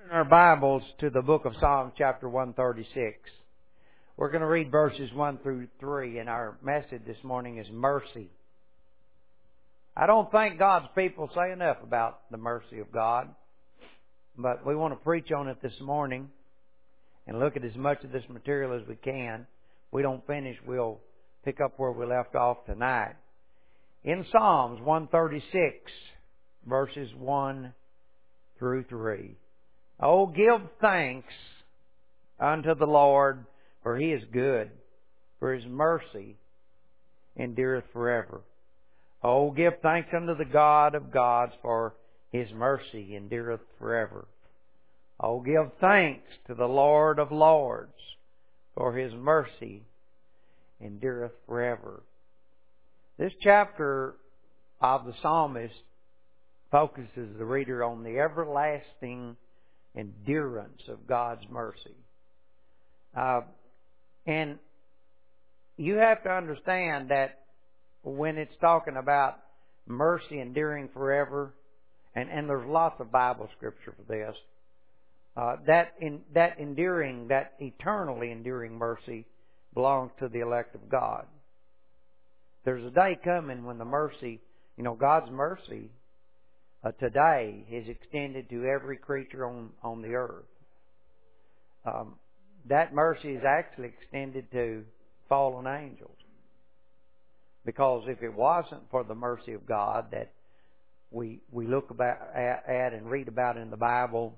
Our Bibles to the book of Psalms chapter 136. We're going to read verses 1 through 3, and our message this morning is mercy. I don't think God's people say enough about the mercy of God, but we want to preach on it this morning and look at as much of this material as we can. If we don't finish, we'll pick up where we left off tonight. In Psalms 136, verses 1 through 3. Oh, give thanks unto the Lord, for He is good, for His mercy endureth forever. Oh, give thanks unto the God of gods, for His mercy endureth forever. Oh, give thanks to the Lord of lords, for His mercy endureth forever. This chapter of the psalmist focuses the reader on the everlasting endurance of God's mercy. And you have to understand that when it's talking about mercy enduring forever, and there's lots of Bible scripture for this, that eternally enduring mercy belongs to the elect of God. There's a day coming when the mercy, God's mercy today is extended to every creature on the earth. That mercy is actually extended to fallen angels. Because if it wasn't for the mercy of God that we look at and read about in the Bible,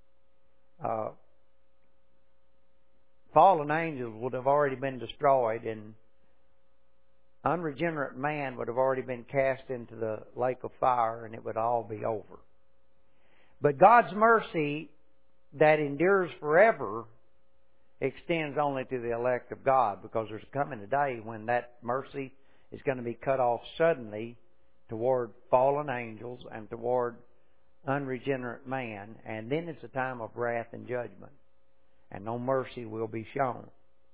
fallen angels would have already been destroyed, and unregenerate man would have already been cast into the lake of fire, and it would all be over. But God's mercy that endures forever extends only to the elect of God, because there's coming a day when that mercy is going to be cut off suddenly toward fallen angels and toward unregenerate man, and then it's a time of wrath and judgment, and no mercy will be shown.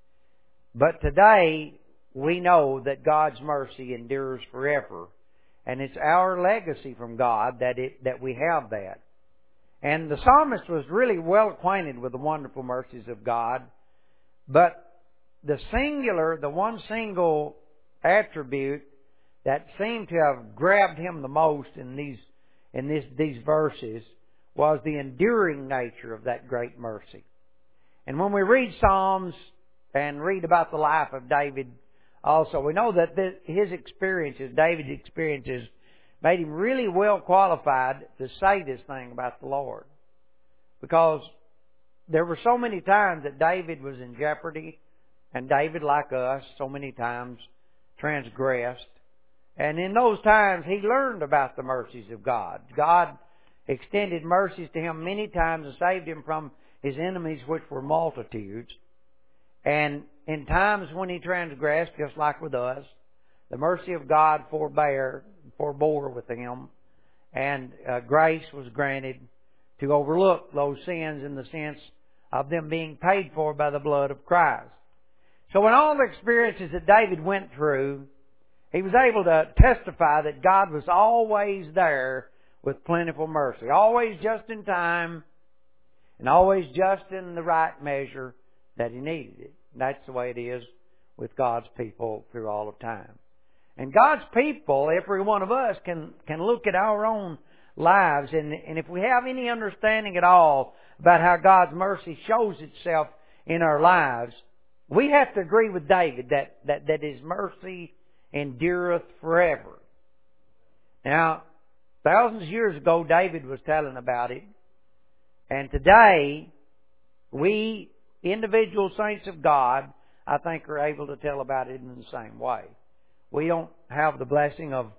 But today, we know that God's mercy endures forever, and it's our legacy from God that we have that. And the psalmist was really well acquainted with the wonderful mercies of God, but the one single attribute that seemed to have grabbed him the most in these verses was the enduring nature of that great mercy. And when we read Psalms and read about the life of David, also, we know that David's experiences, made him really well qualified to say this thing about the Lord. Because there were so many times that David was in jeopardy, and David, like us, so many times transgressed. And in those times, he learned about the mercies of God. God extended mercies to him many times and saved him from his enemies, which were multitudes. And in times when he transgressed, just like with us, the mercy of God forbore with him, and grace was granted to overlook those sins in the sense of them being paid for by the blood of Christ. So in all the experiences that David went through, he was able to testify that God was always there with plentiful mercy, always just in time, and always just in the right measure that he needed it. That's the way it is with God's people through all of time. And God's people, every one of us, can look at our own lives, and if we have any understanding at all about how God's mercy shows itself in our lives, we have to agree with David that His mercy endureth forever. Now, thousands of years ago, David was telling about it, and today, we individual saints of God, I think, are able to tell about it in the same way. We don't have the blessing of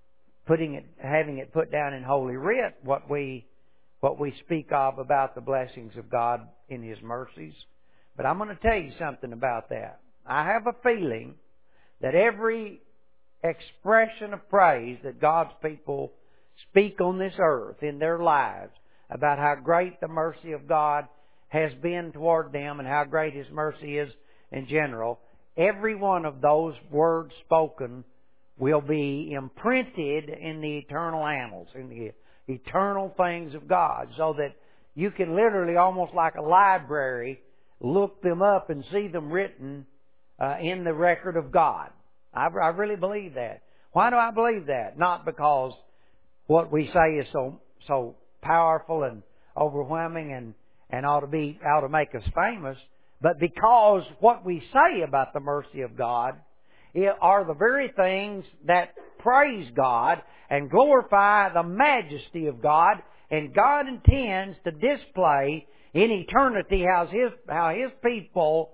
having it put down in Holy Writ, what we speak of about the blessings of God in His mercies. But I'm going to tell you something about that. I have a feeling that every expression of praise that God's people speak on this earth in their lives about how great the mercy of God has been toward them and how great His mercy is in general, every one of those words spoken will be imprinted in the eternal annals, in the eternal things of God, so that you can literally, almost like a library, look them up and see them written in the record of God. I really believe that. Why do I believe that? Not because what we say is so powerful and overwhelming and ought to make us famous, but because what we say about the mercy of God are the very things that praise God and glorify the majesty of God, and God intends to display in eternity how His people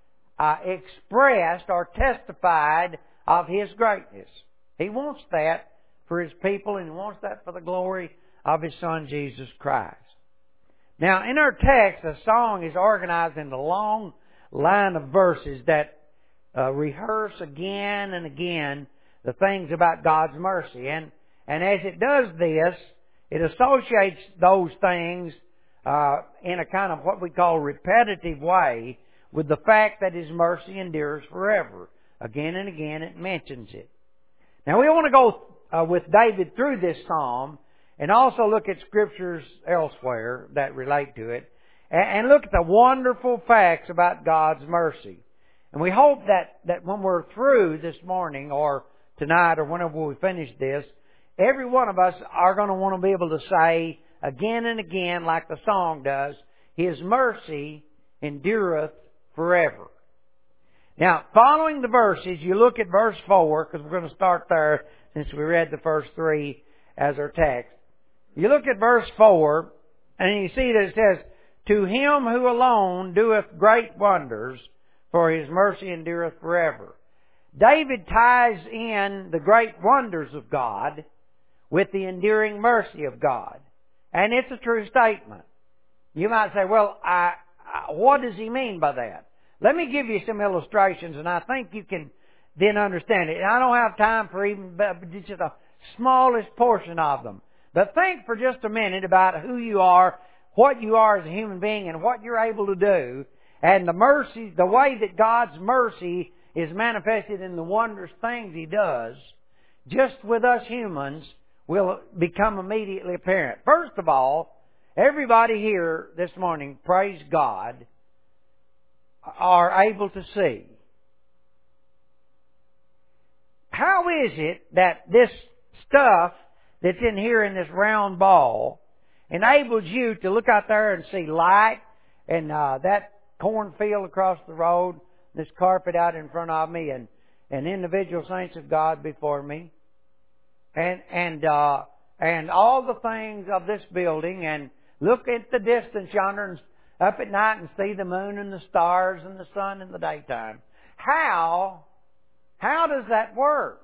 expressed or testified of His greatness. He wants that for His people, and He wants that for the glory of His Son, Jesus Christ. Now, in our text, the song is organized into a long line of verses that rehearse again and again the things about God's mercy. And as it does this, it associates those things in a kind of what we call repetitive way with the fact that His mercy endures forever. Again and again it mentions it. Now we want to go with David through this psalm and also look at scriptures elsewhere that relate to it and look at the wonderful facts about God's mercy. And we hope that when we're through this morning or tonight or whenever we finish this, every one of us are going to want to be able to say again and again, like the song does, His mercy endureth forever. Now, following the verses, you look at verse 4, because we're going to start there since we read the first 3 as our text. You look at verse 4, and you see that it says, To Him who alone doeth great wonders, for His mercy endureth forever. David ties in the great wonders of God with the enduring mercy of God. And it's a true statement. You might say, well, what does he mean by that? Let me give you some illustrations, and I think you can then understand it. And I don't have time for even just the smallest portion of them. But think for just a minute about who you are, what you are as a human being, and what you're able to do, and the mercy, the way that God's mercy is manifested in the wondrous things He does, just with us humans, will become immediately apparent. First of all, everybody here this morning, praise God, are able to see. How is it that this stuff that's in here in this round ball enables you to look out there and see light and that cornfield across the road, this carpet out in front of me, and individual saints of God before me, and all the things of this building, and look at the distance yonder and up at night and see the moon and the stars and the sun in the daytime? How does that work?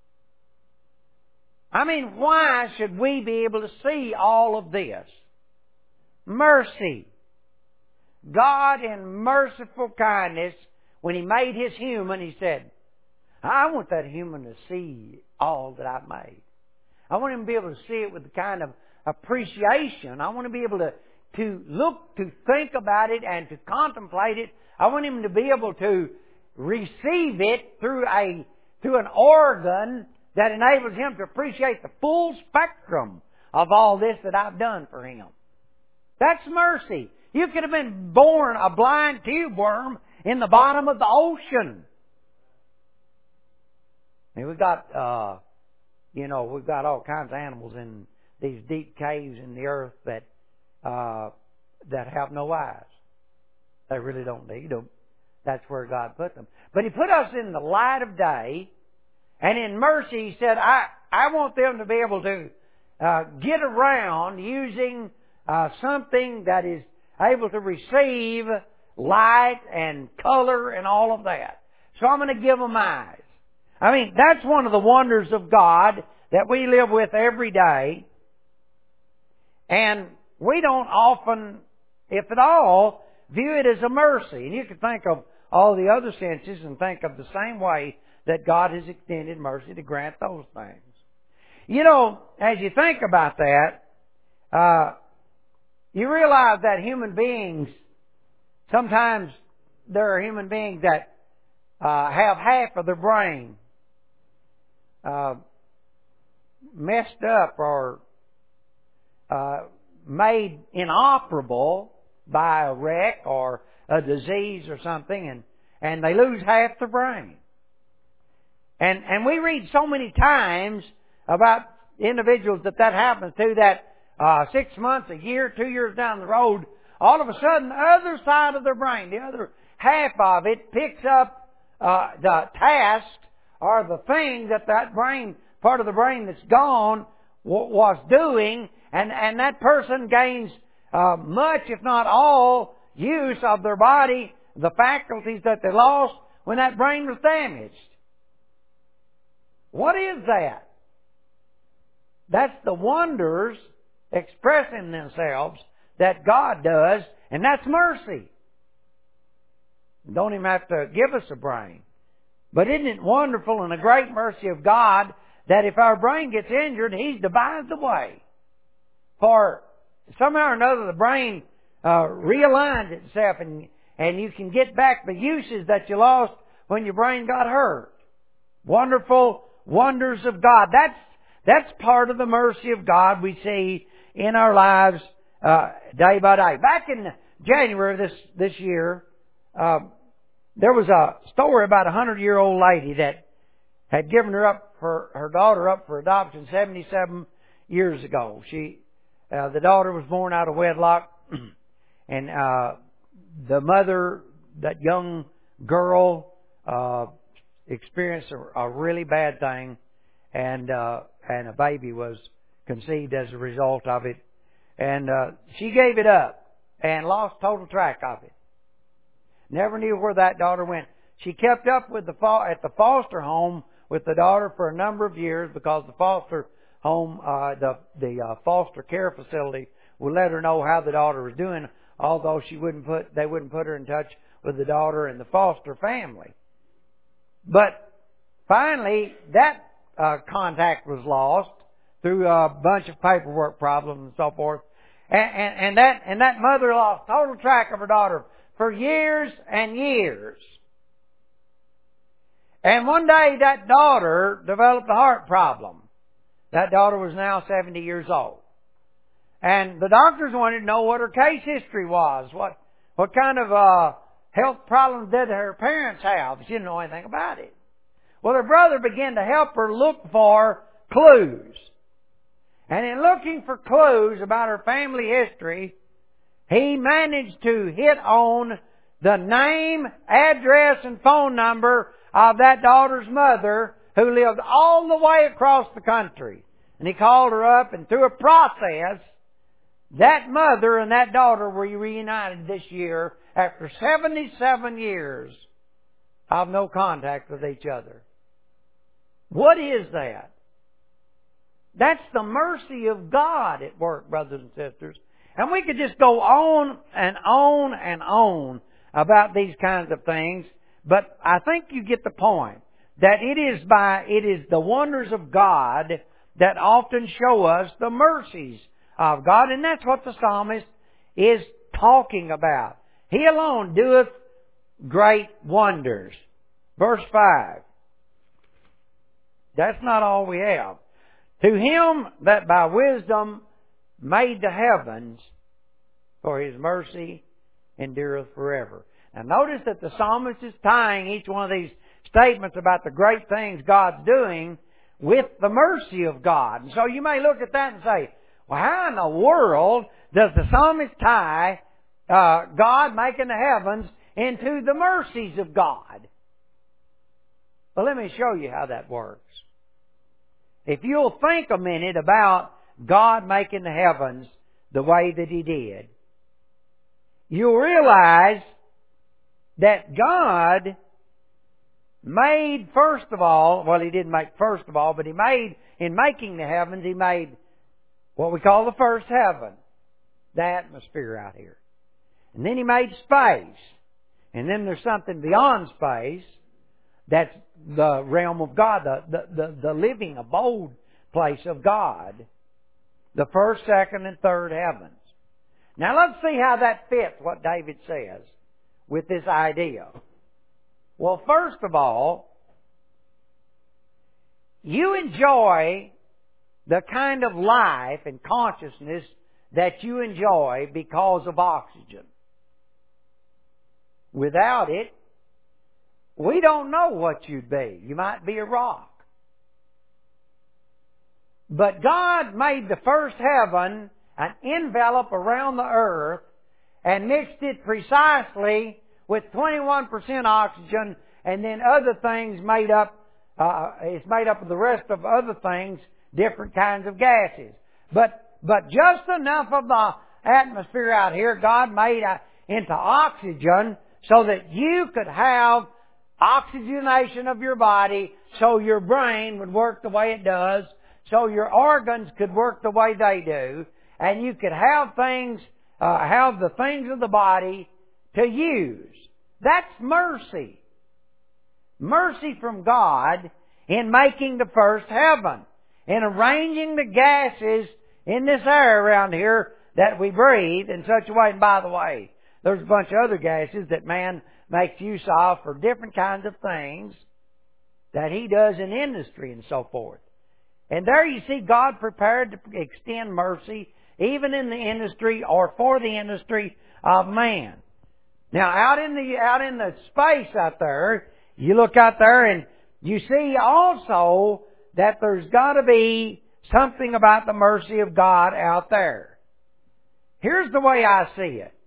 I mean, why should we be able to see all of this? Mercy. God in merciful kindness, when He made His human, He said, I want that human to see all that I've made. I want him to be able to see it with the kind of appreciation. I want to be able to look, to think about it, and to contemplate it. I want him to be able to receive it through an organ that enables him to appreciate the full spectrum of all this that I've done for him. That's mercy. You could have been born a blind tube worm in the bottom of the ocean. And we've got all kinds of animals in these deep caves in the earth that have no eyes. They really don't need them. That's where God put them. But He put us in the light of day, and in mercy He said, I want them to be able to get around using something that is able to receive light and color and all of that. So I'm going to give them eyes. I mean, that's one of the wonders of God that we live with every day. And we don't often, if at all, view it as a mercy. And you can think of all the other senses and think of the same way that God has extended mercy to grant those things. You know, as you think about that, you realize that human beings, sometimes there are human beings that have half of their brain messed up or made inoperable by a wreck or a disease or something, and they lose half their brain. And we read so many times about individuals that happens to, that 6 months, a year, 2 years down the road, all of a sudden the other side of their brain, the other half of it, picks up the task or the thing that brain, part of the brain that's gone, was doing, and that person gains much, if not all, use of their body, the faculties that they lost when that brain was damaged. What is that? That's the wonders expressing themselves that God does, and that's mercy. Don't even have to give us a brain. But isn't it wonderful and a great mercy of God that if our brain gets injured, He's devised a way for somehow or another the brain realigns itself, and you can get back the uses that you lost when your brain got hurt. Wonderful wonders of God. That's part of the mercy of God we see in our lives day by day. Back in January of this year, there was a story about a 100-year-old lady that had given her daughter up for adoption 77 years ago. The daughter was born out of wedlock, and the mother, that young girl, experienced a really bad thing, and a baby was conceived as a result of it. And she gave it up and lost total track of it. Never knew where that daughter went. She kept up with at the foster home with the daughter for a number of years, because the foster home, the foster care facility would let her know how the daughter was doing, although they wouldn't put her in touch with the daughter and the foster family. But finally, that contact was lost through a bunch of paperwork problems and so forth. And that mother lost total track of her daughter for years and years. And one day that daughter developed a heart problem. That daughter was now 70 years old. And the doctors wanted to know what her case history was. What kind of health problems did her parents have? She didn't know anything about it. Well, her brother began to help her look for clues. And in looking for clues about her family history, he managed to hit on the name, address, and phone number of that daughter's mother, who lived all the way across the country. And he called her up, and through a process, that mother and that daughter were reunited this year after 77 years of no contact with each other. What is that? That's the mercy of God at work, brothers and sisters. And we could just go on and on and on about these kinds of things, but I think you get the point. That it is the wonders of God that often show us the mercies of God, and that's what the psalmist is talking about. He alone doeth great wonders. Verse 5. That's not all we have. To Him that by wisdom made the heavens, for His mercy endureth forever. Now notice that the psalmist is tying each one of these statements about the great things God's doing with the mercy of God. And so you may look at that and say, well, how in the world does the psalmist tie God making the heavens into the mercies of God? Well, let me show you how that works. If you'll think a minute about God making the heavens the way that He did, you'll realize that God made first of all, well, He didn't make first of all, but He made, in making the heavens, He made what we call the first heaven, the atmosphere out here. And then He made space. And then there's something beyond space. That's the realm of God, the living abode place of God. The first, second, and third heavens. Now let's see how that fits what David says with this idea. Well, first of all, you enjoy the kind of life and consciousness that you enjoy because of oxygen. Without it, we don't know what you'd be. You might be a rock. But God made the first heaven an envelope around the earth and mixed it precisely with 21% oxygen, and then other things made up, it's made up of the rest of other things, different kinds of gases. But just enough of the atmosphere out here, God made into oxygen so that you could have oxygenation of your body, so your brain would work the way it does, so your organs could work the way they do, and you could have things, have the things of the body to use. That's mercy. Mercy from God in making the first heaven, in arranging the gases in this air around here that we breathe in such a way. And by the way, there's a bunch of other gases that man makes use of for different kinds of things that he does in industry and so forth. And there you see God prepared to extend mercy even in the industry or for the industry of man. Now out in the space out there, you look out there and you see also that there's got to be something about the mercy of God out there. Here's the way I see it.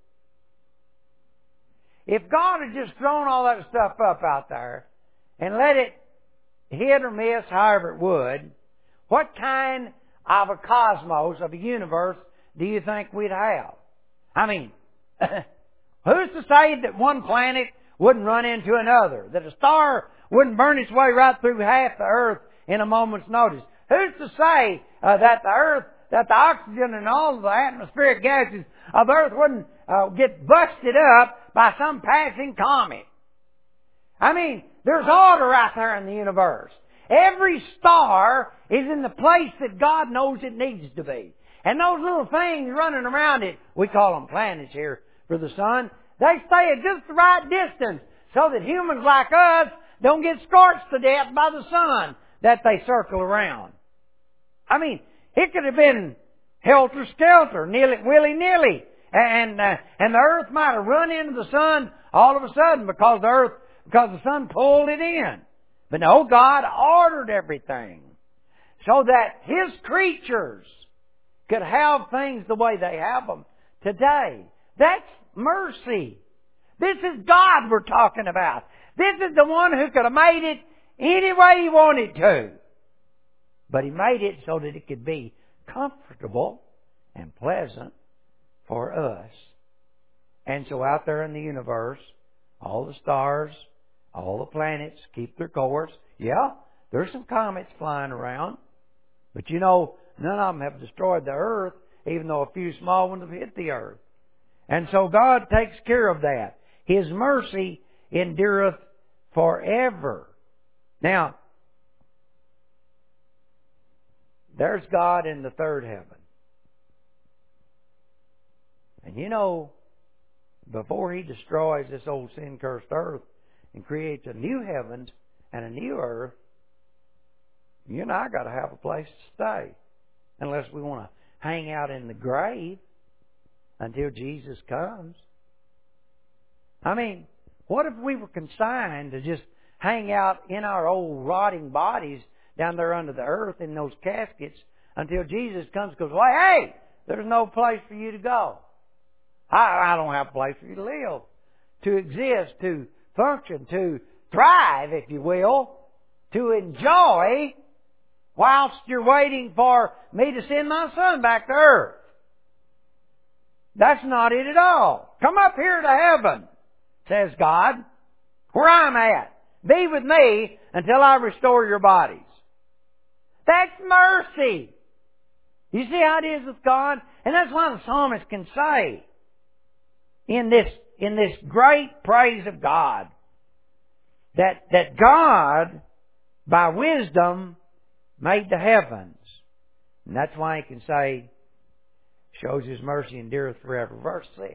If God had just thrown all that stuff up out there and let it hit or miss however it would, what kind of a cosmos, of a universe, do you think we'd have? I mean, who's to say that one planet wouldn't run into another? That a star wouldn't burn its way right through half the earth in a moment's notice? Who's to say that the earth, that the oxygen and all of the atmospheric gases of the earth wouldn't get busted up by some passing comet? I mean, there's order out there in the universe. Every star is in the place that God knows it needs to be. And those little things running around it, we call them planets here for the sun, they stay at just the right distance so that humans like us don't get scorched to death by the sun that they circle around. I mean, it could have been helter-skelter, willy-nilly, and the earth might have run into the sun all of a sudden because the sun pulled it in. But no, God ordered everything so that His creatures could have things the way they have them today. That's mercy. This is God we're talking about. This is the one who could have made it any way He wanted to. But He made it so that it could be comfortable and pleasant for us. And so out there in the universe, all the stars, all the planets keep their course. Yeah, there's some comets flying around. But you know, none of them have destroyed the earth, even though a few small ones have hit the earth. And so God takes care of that. His mercy endureth forever. Now, there's God in the third heaven. And you know, before He destroys this old sin-cursed earth and creates a new heavens and a new earth, you and I got to have a place to stay. Unless we want to hang out in the grave until Jesus comes. I mean, what if we were consigned to just hang out in our old rotting bodies down there under the earth in those caskets until Jesus comes and goes, well, hey, there's no place for you to go. I don't have a place for you to live, to exist, to function, to thrive, if you will, to enjoy whilst you're waiting for me to send my Son back to earth. That's not it at all. Come up here to heaven, says God, where I'm at. Be with me until I restore your bodies. That's mercy. You see how it is with God? And that's why the psalmist can say in this great praise of God that God, by wisdom, made the heavens. And that's why he can say, shows His mercy endureth forever. Verse 6.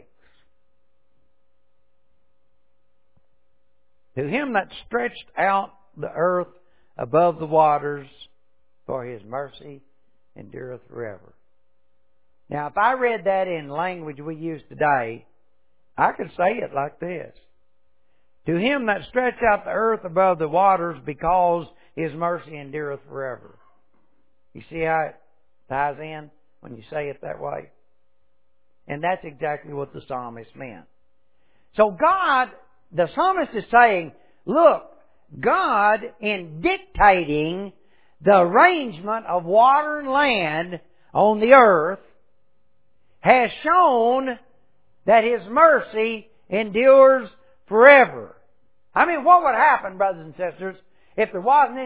To Him that stretched out the earth above the waters, for His mercy endureth forever. Now, if I read that in language we use today, I could say it like this. To him that stretched out the earth above the waters, because his mercy endureth forever. You see how it ties in when you say it that way? And that's exactly what the psalmist meant. So God, the psalmist is saying, look, God, in dictating the arrangement of water and land on the earth, has shown that His mercy endures forever. I mean, what would happen, brothers and sisters, if there wasn't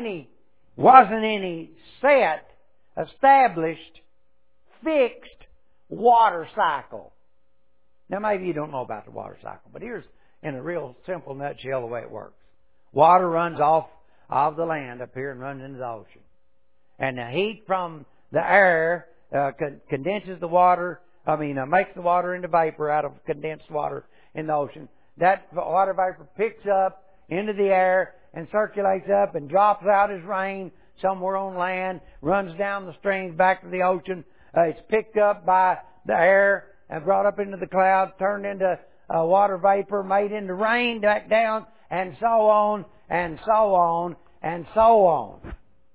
any set, established, fixed water cycle? Now, maybe you don't know about the water cycle, but here's, in a real simple nutshell, the way it works. Water runs off of the land up here and runs into the ocean. And the heat from the air condenses the water, makes the water into vapor out of condensed water in the ocean. That water vapor picks up into the air and circulates up and drops out as rain somewhere on land, runs down the streams back to the ocean. It's picked up by the air and brought up into the clouds, turned into water vapor, made into rain back down, and so on, and so on, and so on. It's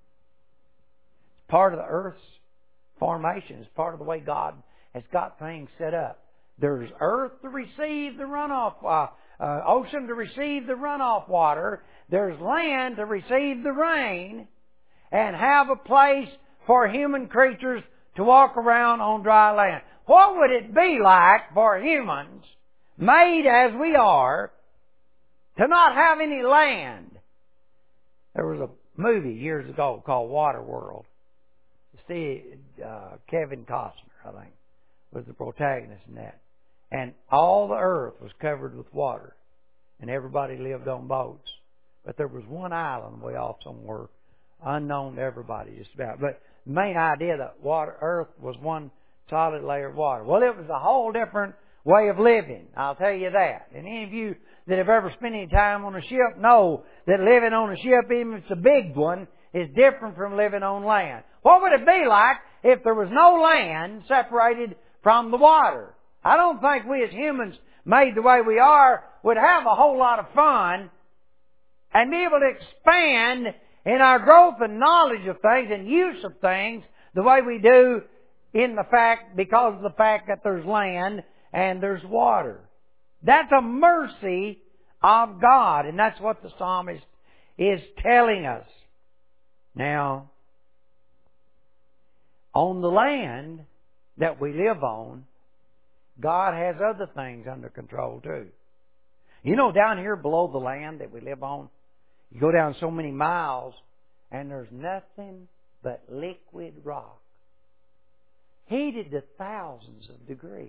part of the earth's formation. It's part of the way God has got things set up. There's earth to receive the runoff, ocean to receive the runoff water. There's land to receive the rain and have a place for human creatures to walk around on dry land. What would it be like for humans, made as we are, to not have any land? There was a movie years ago called Waterworld. See, Kevin Costner, I think, was the protagonist in that. And all the earth was covered with water. And everybody lived on boats. But there was one island way off somewhere, unknown to everybody just about. But the main idea that earth was one solid layer of water. Well, it was a whole different way of living, I'll tell you that. And any of you that have ever spent any time on a ship know that living on a ship, even if it's a big one, is different from living on land. What would it be like if there was no land separated from the water? I don't think we as humans, made the way we are, would have a whole lot of fun and be able to expand in our growth and knowledge of things and use of things the way we do because of the fact that there's land and there's water. That's a mercy of God, and that's what the psalmist is telling us. Now, on the land that we live on, God has other things under control too. You know, down here below the land that we live on, you go down so many miles and there's nothing but liquid rock, heated to thousands of degrees.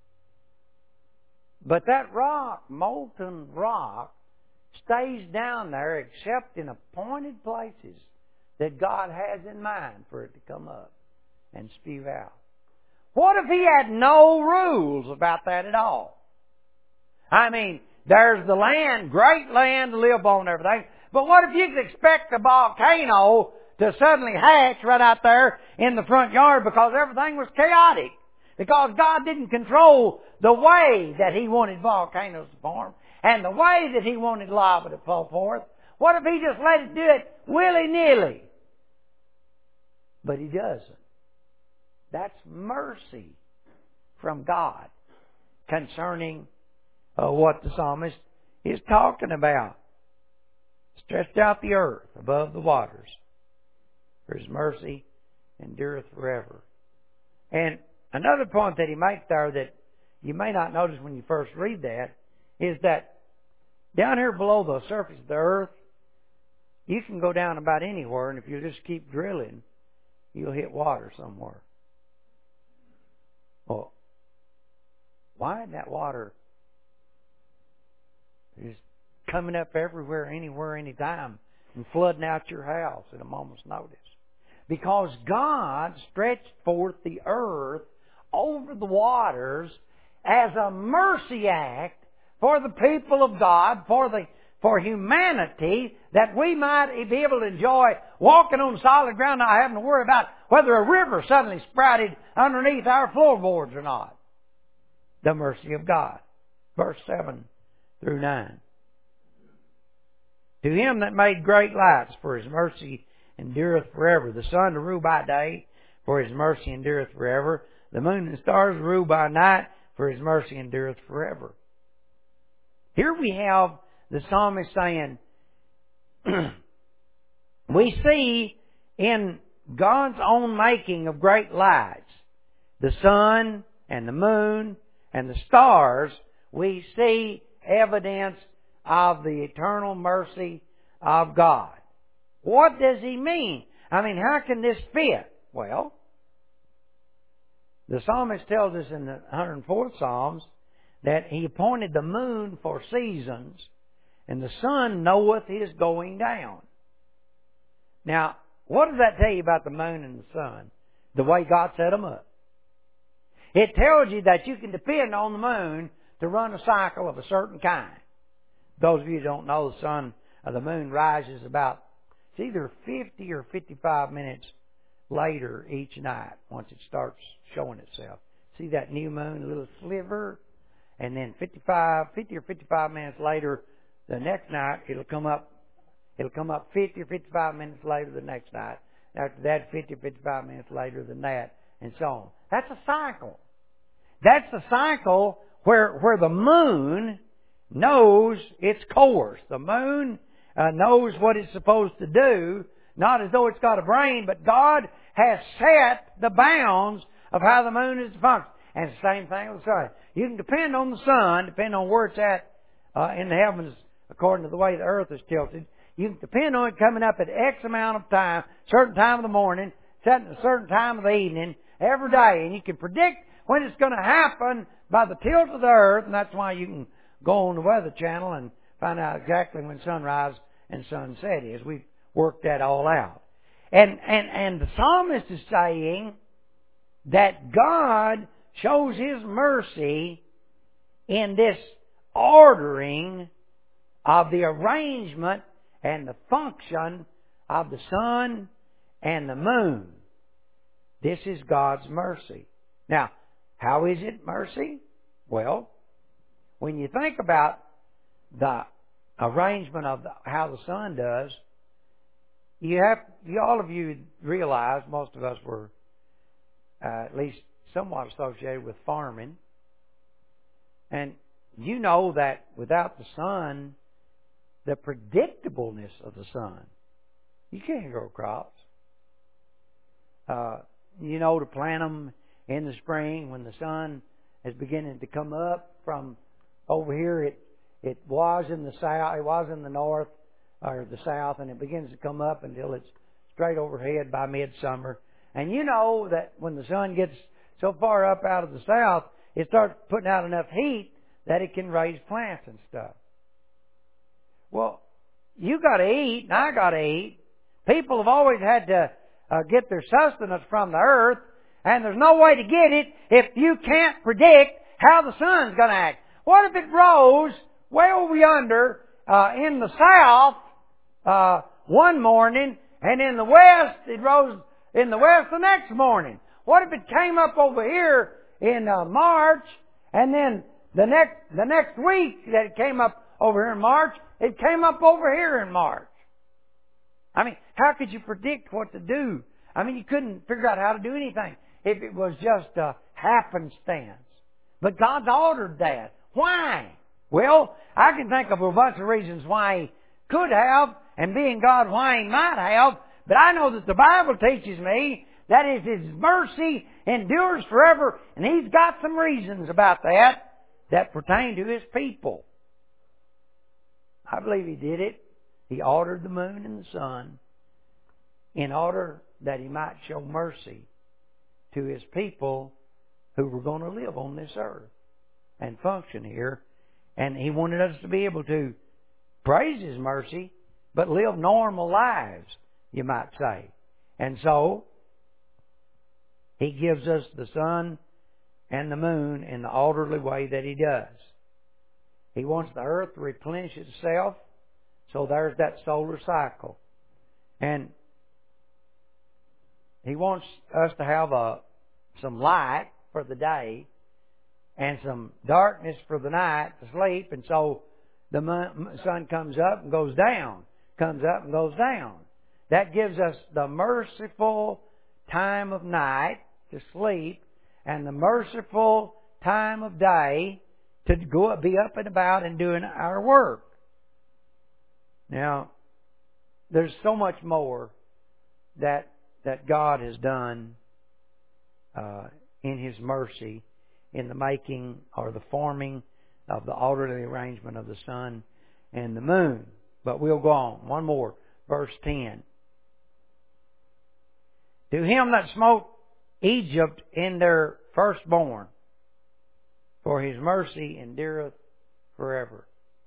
But that rock, molten rock, stays down there except in appointed places that God has in mind for it to come up and spew out. What if He had no rules about that at all? I mean, there's the land, great land to live on and everything, but what if you could expect a volcano to suddenly hatch right out there in the front yard because everything was chaotic? Because God didn't control the way that He wanted volcanoes to form and the way that He wanted lava to fall forth. What if He just let it do it willy-nilly? But He doesn't. That's mercy from God concerning what the psalmist is talking about. Stretched out the earth above the waters, for His mercy endureth forever. And another point that he makes there that you may not notice when you first read that is that down here below the surface of the earth, you can go down about anywhere, and if you just keep drilling, you'll hit water somewhere. Well, why isn't that water just coming up everywhere, anywhere, anytime, and flooding out your house at a moment's notice? Because God stretched forth the earth over the waters as a mercy act for the people of God, for humanity, that we might be able to enjoy walking on solid ground, not having to worry about whether a river suddenly sprouted underneath our floorboards or not. The mercy of God. Verse 7 through 9. To Him that made great lights, for His mercy endureth forever. The sun to rule by day, for His mercy endureth forever. The moon and stars to rule by night, for His mercy endureth forever. Here we have the psalmist saying, we see in God's own making of great lights, the sun and the moon and the stars, we see evidence of the eternal mercy of God. What does He mean? I mean, how can this fit? Well, the psalmist tells us in the 104th Psalms that He appointed the moon for seasons, and the sun knoweth his going down. Now, what does that tell you about the moon and the sun? The way God set them up. It tells you that you can depend on the moon to run a cycle of a certain kind. Those of you who don't know, the sun or the moon rises about, it's either 50 or 55 minutes later each night once it starts showing itself. See that new moon, a little sliver? And then 50 or 55 minutes later, the next night, it'll come up 50 or 55 minutes later the next night. After that, 50 or 55 minutes later than that, and so on. That's a cycle. That's the cycle where the moon knows its course. The moon knows what it's supposed to do, not as though it's got a brain, but God has set the bounds of how the moon is to function. And it's the same thing with the sun. You can depend on the sun, depend on where it's at in the heavens, according to the way the earth is tilted. You can depend on it coming up at X amount of time, certain time of the morning, setting a certain time of the evening, every day. And you can predict when it's going to happen by the tilt of the earth, and that's why you can go on the Weather Channel and find out exactly when sunrise and sunset is. We've worked that all out. And the psalmist is saying that God shows His mercy in this ordering of the arrangement and the function of the sun and the moon. This is God's mercy. Now, how is it mercy? Well, when you think about the arrangement of how the sun does, all of you realize, most of us were at least somewhat associated with farming, and you know that without the sun, the predictableness of the sun, you can't grow crops. To plant them in the spring when the sun is beginning to come up from over here. It was in the south, it was in the north or the south, and it begins to come up until it's straight overhead by midsummer. And you know that when the sun gets so far up out of the south, it starts putting out enough heat that it can raise plants and stuff. Well, you got to eat, and I got to eat. People have always had to get their sustenance from the earth, and there's no way to get it if you can't predict how the sun's going to act. What if it rose way over yonder in the south one morning, and in the west it rose in the west the next morning? What if it came up over here in March, and then the next week that it came up over here in March, it came up over here in March? I mean, how could you predict what to do? I mean, you couldn't figure out how to do anything if it was just a happenstance. But God's ordered that. Why? Well, I can think of a bunch of reasons why He could have, and being God, why He might have. But I know that the Bible teaches me that is His mercy endures forever, and He's got some reasons about that pertain to His people. I believe He did it. He ordered the moon and the sun in order that He might show mercy to His people who were going to live on this earth and function here. And He wanted us to be able to praise His mercy, but live normal lives, you might say. And so, He gives us the sun and the moon in the orderly way that He does. He wants the earth to replenish itself, so there's that solar cycle. And He wants us to have some light for the day and some darkness for the night to sleep. And so the sun comes up and goes down, comes up and goes down. That gives us the merciful time of night to sleep and the merciful time of day to be up and about and doing our work. Now, there's so much more that God has done in His mercy in the making or the forming of the orderly arrangement of the sun and the moon. But we'll go on. One more. Verse 10. To him that smote Egypt in their firstborn, for His mercy endureth forever.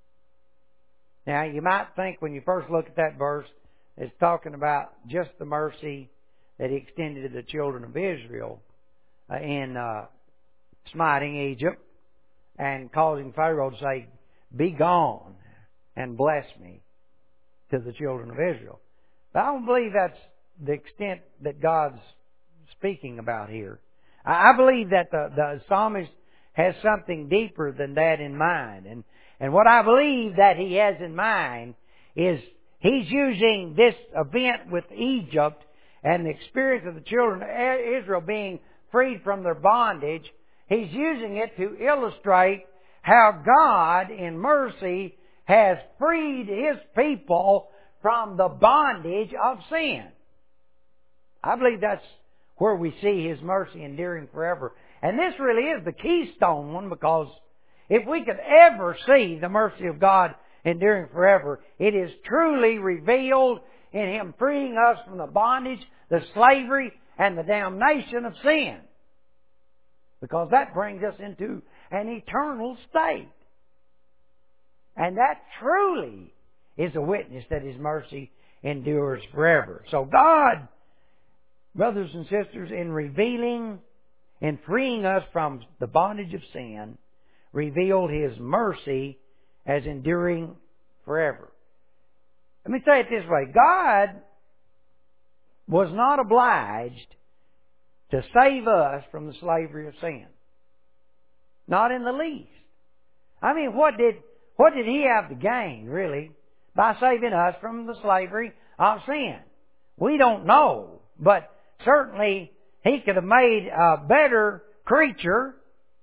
Now, you might think when you first look at that verse, it's talking about just the mercy that He extended to the children of Israel in smiting Egypt and causing Pharaoh to say, "Be gone and bless me," to the children of Israel. But I don't believe that's the extent that God's speaking about here. I believe that the psalmist has something deeper than that in mind. And what I believe that he has in mind is he's using this event with Egypt and the experience of the children of Israel being freed from their bondage. He's using it to illustrate how God in mercy has freed His people from the bondage of sin. I believe that's where we see His mercy enduring forever. And this really is the keystone one, because if we could ever see the mercy of God enduring forever, it is truly revealed in Him freeing us from the bondage, the slavery, and the damnation of sin. Because that brings us into an eternal state. And that truly is a witness that His mercy endures forever. So God, brothers and sisters, in revealing and freeing us from the bondage of sin, revealed His mercy as enduring forever. Let me say it this way. God was not obliged to save us from the slavery of sin. Not in the least. I mean, what did He have to gain, really, by saving us from the slavery of sin? We don't know, but certainly He could have made a better creature.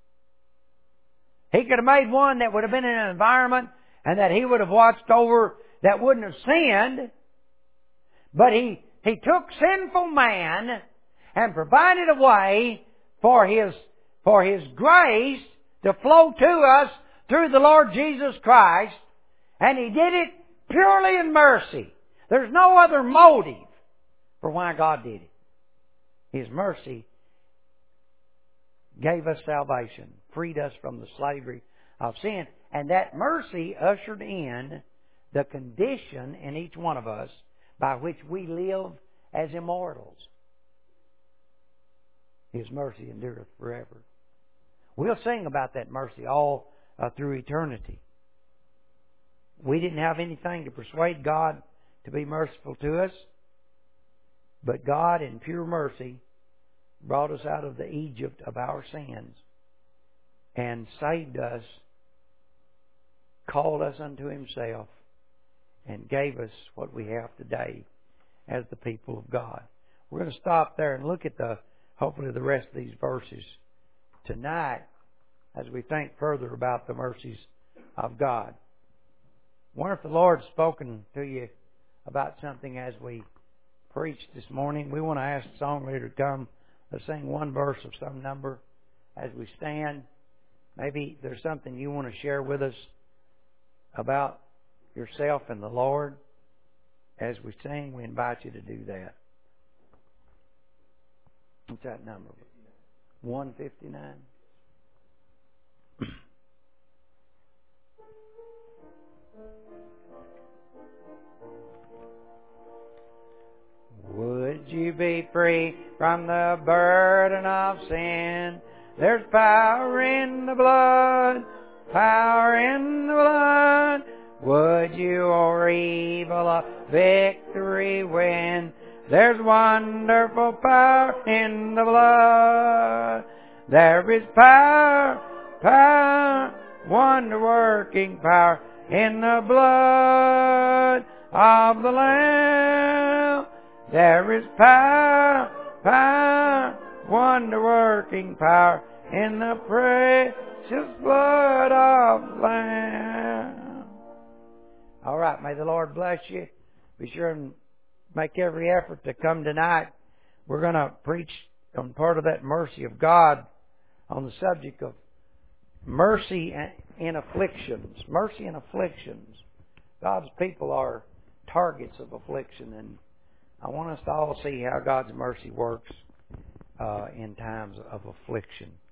He could have made one that would have been in an environment and that He would have watched over that wouldn't have sinned. But He took sinful man and provided a way for His grace to flow to us through the Lord Jesus Christ. And He did it purely in mercy. There's no other motive for why God did it. His mercy gave us salvation, freed us from the slavery of sin, and that mercy ushered in the condition in each one of us by which we live as immortals. His mercy endureth forever. We'll sing about that mercy all through eternity. We didn't have anything to persuade God to be merciful to us, but God in pure mercy brought us out of the Egypt of our sins and saved us, called us unto Himself, and gave us what we have today as the people of God. We're going to stop there and look at hopefully the rest of these verses tonight as we think further about the mercies of God. I wonder if the Lord's spoken to you about something as we preached this morning. We want to ask the song leader to come. Let's sing one verse of some number as we stand. Maybe there's something you want to share with us about yourself and the Lord. As we sing, we invite you to do that. What's that number? 159? Would you be free from the burden of sin? There's power in the blood, power in the blood. Would you o'er evil a victory win? There's wonderful power in the blood. There is power, power, wonder-working power in the blood of the Lamb. There is power, power, wonder-working power in the precious blood of the Lamb. All right, may the Lord bless you. Be sure and make every effort to come tonight. We're going to preach on part of that mercy of God on the subject of mercy in afflictions. Mercy in afflictions. God's people are targets of affliction, and I want us to all see how God's mercy works in times of affliction.